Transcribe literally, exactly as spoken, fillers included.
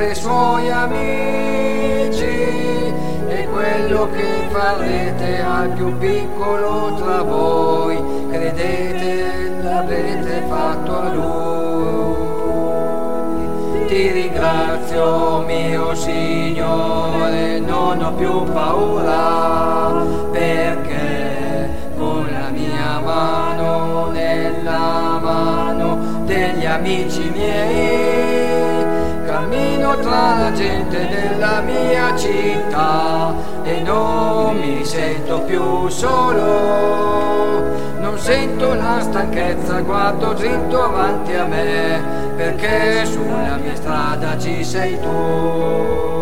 essere suoi amici, e quello che farete al più piccolo tra voi, credete l'avrete fatto a lui. Ti ringrazio mio Signore, non ho più paura, perché con la mia mano nella mano degli amici miei cammino tra la gente della mia città e non mi sento più solo, non sento la stanchezza, guardo dritto avanti a me, perché sulla mia strada ci sei tu.